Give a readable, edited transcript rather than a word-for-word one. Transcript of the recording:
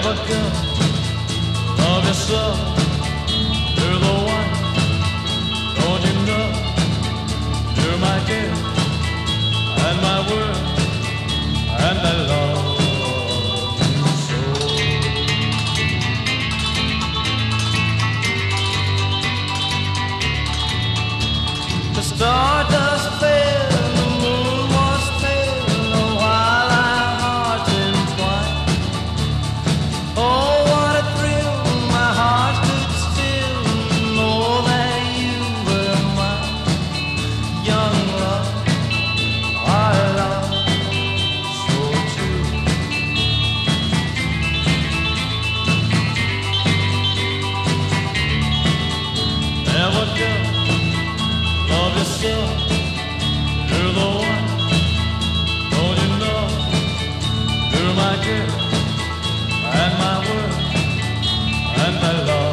Never come, love yourself. You're the one, don't you know? You're my gift and my word, and I love you so. The stardust fell, the moon was pale, while our hearts entwined. Oh, what a thrill, my heart stood still, know that you were mine. Young love, our love, so true. Never go, love yourself. You're the one, don't you know? You're my gift and my word, and I love